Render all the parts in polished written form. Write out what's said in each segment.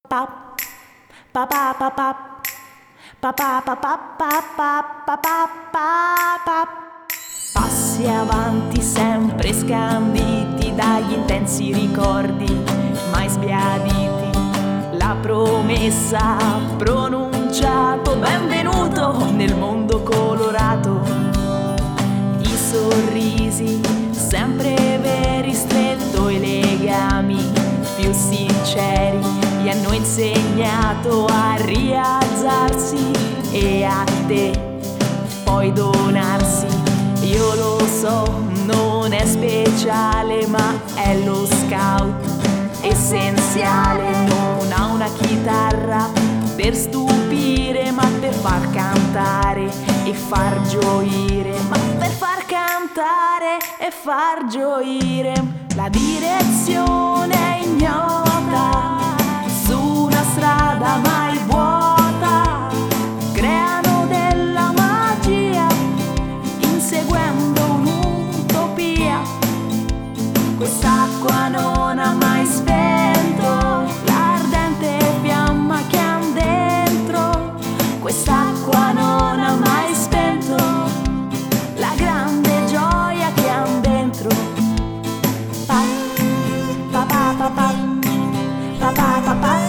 pa pa pa pa pa pa pa pa pa pa pa pa pa pa. Passi avanti sempre scanditi dagli intensi ricordi mai sbiaditi, la promessa pronunciato benvenuto nel mondo colorato, i sorrisi sempre veri, stretto i legami più sinceri gli hanno insegnato a rialzarsi e a te poi donarsi. Io lo so, non è speciale, ma è lo scout essenziale. Non ha una chitarra per stupire, ma per far cantare e far gioire, ma per far cantare e far gioire. La direzione è ignota, su una strada mai vuota, creano della magia, inseguendo un'utopia. Quest'acqua non ha mai spento l'ardente fiamma che han dentro. Quest'acqua non ha mai spento la grande gioia che han dentro. Pa pa pa pa pa pa pa pa pa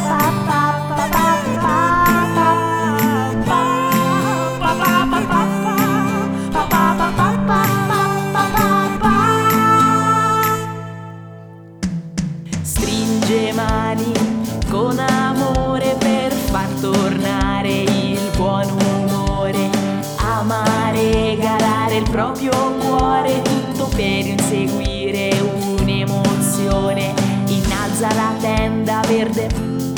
stringe mani con amore per far tornare il buon umore, ama regalare il proprio cuore, tutto per inseguire un'emozione. Innalza la tenda verde,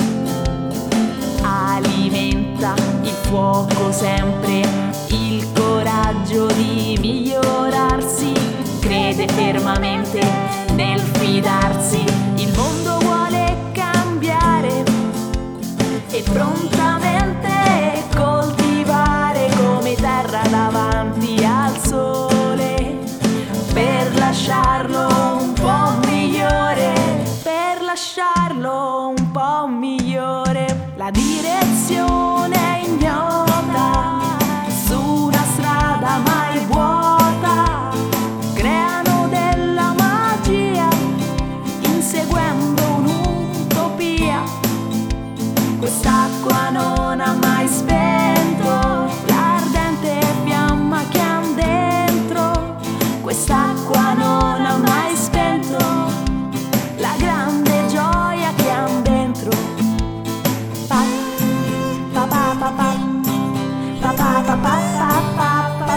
alimenta il fuoco sempre, il coraggio di migliorarsi, crede fermamente nel fidarsi. Il mondo vuole cambiare e prontamente coltivare come terra davanti al sole, per lasciarlo un po' migliore, per lasciarlo un po' migliore. La direzione è ignota, su una strada mai vuota, creano della magia, inseguendo un'utopia. Quest'acqua non ha mai spento l'ardente fiamma che han dentro. Quest'acqua non ha mai spento la grande gioia che han dentro. Pa pa pa pa pa pa pa pa pa pa pa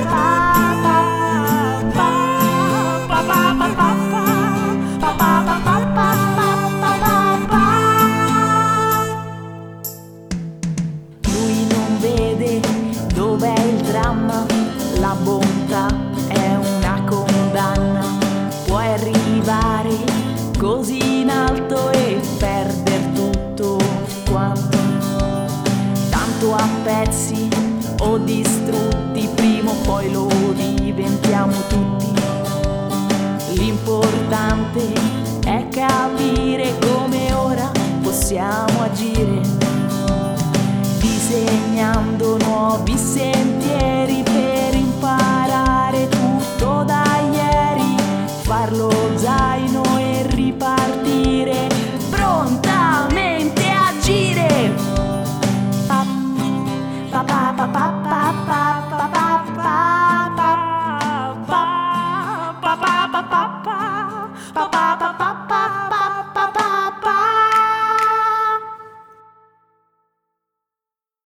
dov'è il dramma? La bontà è una condanna. Puoi arrivare così in alto e perder tutto quanto, tanto a pezzi o distrutti, prima o poi lo diventiamo tutti. L'importante è